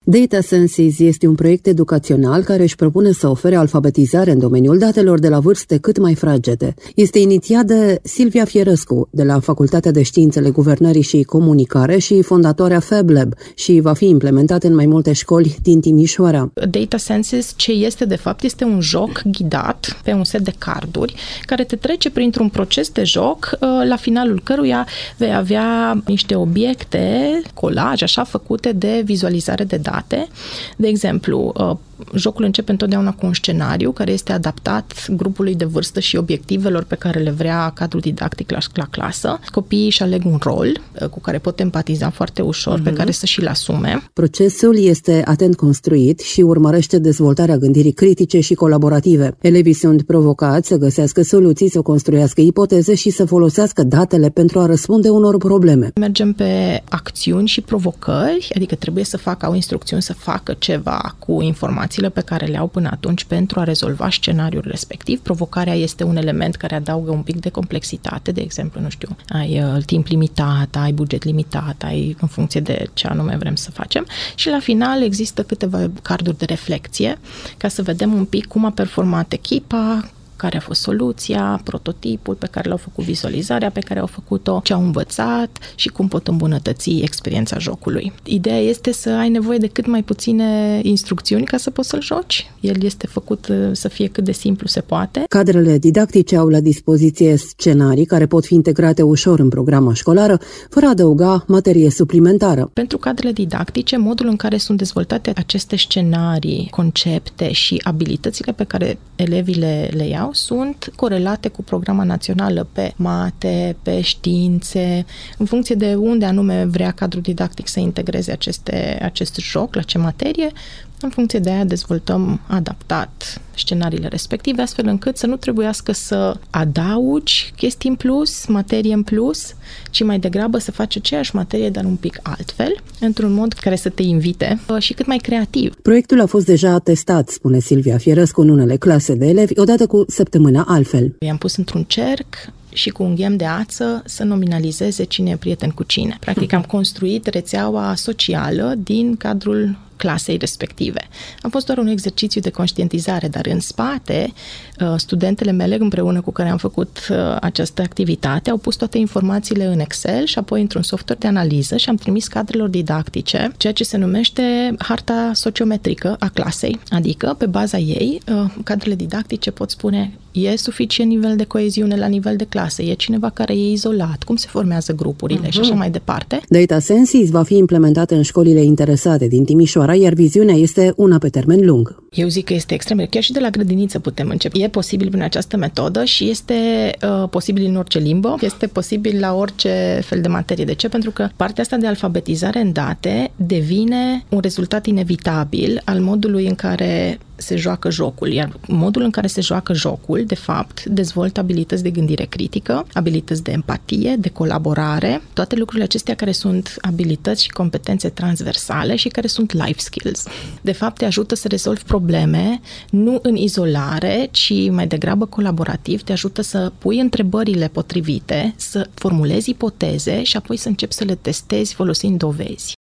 Data Senses este un proiect educațional care își propune să ofere alfabetizare în domeniul datelor de la vârste cât mai fragede. Este inițiat de Silvia Fierescu, de la Facultatea de Științele Guvernării și Comunicare și fondatoarea FabLab, și va fi implementat în mai multe școli din Timișoara. Data Senses, ce este de fapt, este un joc ghidat pe un set de carduri care te trece printr-un proces de joc, la finalul căruia vei avea niște obiecte, colaj, așa, făcute de vizualizare de date. De exemplu, jocul începe întotdeauna cu un scenariu care este adaptat grupului de vârstă și obiectivelor pe care le vrea cadrul didactic la clasă. Copiii își aleg un rol cu care pot empatiza foarte ușor, pe care să și-l asume. Procesul este atent construit și urmărește dezvoltarea gândirii critice și colaborative. Elevii sunt provocați să găsească soluții, să construiască ipoteze și să folosească datele pentru a răspunde unor probleme. Mergem pe acțiuni și provocări, adică trebuie să au instrucțiuni să facă ceva cu informațiile pe care le au până atunci pentru a rezolva scenariul respectiv. Provocarea este un element care adaugă un pic de complexitate, de exemplu, nu știu, ai timp limitat, ai buget limitat, ai în funcție de ce anume vrem să facem și la final există câteva carduri de reflecție ca să vedem un pic cum a performat echipa, care a fost soluția, prototipul pe care l-au făcut, vizualizarea pe care au făcut-o, ce au învățat și cum pot îmbunătăți experiența jocului. Ideea este să ai nevoie de cât mai puține instrucțiuni ca să poți să-l joci. El este făcut să fie cât de simplu se poate. Cadrele didactice au la dispoziție scenarii care pot fi integrate ușor în programa școlară, fără a adăuga materie suplimentară. Pentru cadrele didactice, modul în care sunt dezvoltate aceste scenarii, concepte și abilitățile pe care elevii le iau sunt corelate cu programa națională pe mate, pe științe, în funcție de unde anume vrea cadrul didactic să integreze acest joc, la ce materie. În funcție de aia dezvoltăm adaptat scenariile respective, astfel încât să nu trebuiască să adaugi chestii în plus, materie în plus, ci mai degrabă să faci aceeași materie, dar un pic altfel, într-un mod care să te invite și cât mai creativ. Proiectul a fost deja testat, spune Silvia Fierescu, în unele clase de elevi, odată cu Săptămâna Altfel. I-am pus într-un cerc și cu un ghem de ață să nominalizeze cine e prieten cu cine. Practic am construit rețeaua socială din cadrul clasei respective. A fost doar un exercițiu de conștientizare, dar în spate, studentele mele împreună cu care am făcut această activitate au pus toate informațiile în Excel și apoi într-un software de analiză și am trimis cadrelor didactice, ceea ce se numește harta sociometrică a clasei. Adică, pe baza ei, cadrele didactice pot spune e suficient nivel de coeziune la nivel de clasă, e cineva care e izolat, cum se formează grupurile și așa mai departe. Data Senses va fi implementată în școlile interesate din Timișoara, iar viziunea este una pe termen lung. Eu zic că este extrem, chiar și de la grădiniță putem începe. E posibil prin această metodă și este posibil în orice limbă, este posibil la orice fel de materie. De ce? Pentru că partea asta de alfabetizare în date devine un rezultat inevitabil al modului în care se joacă jocul, iar modul în care se joacă jocul, de fapt, dezvoltă abilități de gândire critică, abilități de empatie, de colaborare, toate lucrurile acestea care sunt abilități și competențe transversale și care sunt life skills. De fapt, te ajută să rezolvi probleme, nu în izolare, ci mai degrabă colaborativ, te ajută să pui întrebările potrivite, să formulezi ipoteze și apoi să începi să le testezi folosind dovezi.